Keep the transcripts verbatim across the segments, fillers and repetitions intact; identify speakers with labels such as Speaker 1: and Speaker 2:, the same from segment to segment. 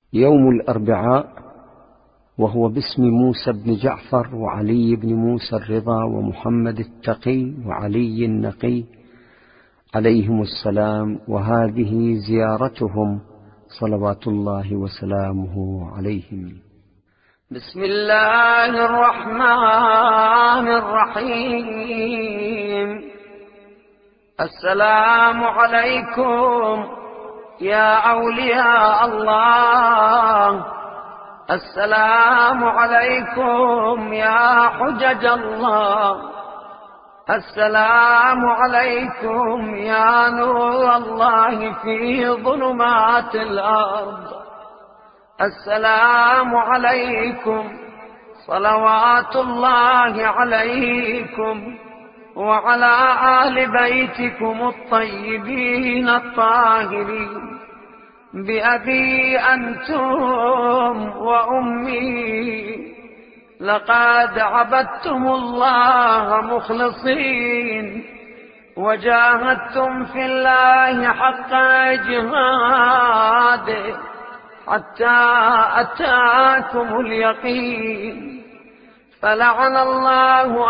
Speaker 1: يوم الأربعاء، وهو باسم موسى بن جعفر وعلي بن موسى الرضا ومحمد التقي وعلي النقي عليهم السلام، وهذه زيارتهم صلوات الله وسلامه عليهم.
Speaker 2: بسم الله الرحمن الرحيم. السلام عليكم يا أولياء الله، السلام عليكم يا حجج الله، السلام عليكم يا نور الله في ظلمات الأرض، السلام عليكم صلوات الله عليكم وعلى آل بيتكم الطيبين الطاهرين، بأبي أنتم وأمي، لقد عبدتم الله مخلصين وجاهدتم في الله حق جهاده حتى أتاكم اليقين، فلعن الله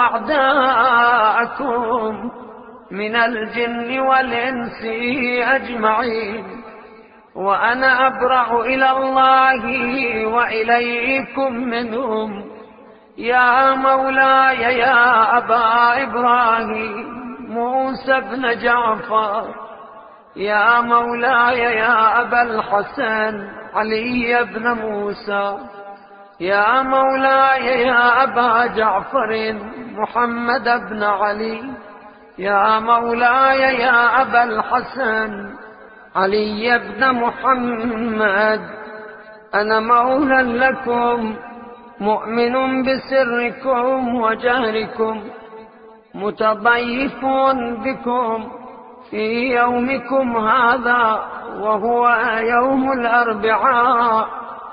Speaker 2: أعداءكم من الجن والإنس أجمعين، وأنا أبرأ إلى الله وإليكم منهم. يا مولاي يا أبا إبراهيم موسى بن جعفر، يا مولاي يا أبا الحسن علي بن موسى، يا مولاي يا أبا جعفر محمد بن علي، يا مولاي يا أبا الحسن علي بن محمد، أنا مولى لكم مؤمن بسركم وجهركم، متضيف بكم في يومكم هذا وهو يوم الأربعاء،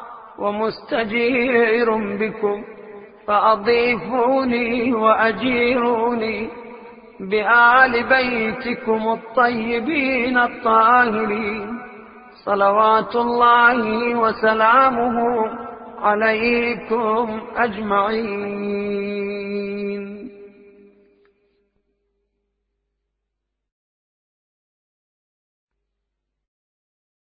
Speaker 2: ومستجير بكم، فأضيفوني وأجيروني بآل بيتكم الطيبين الطاهرين، صلوات الله وسلامه عليكم أجمعين.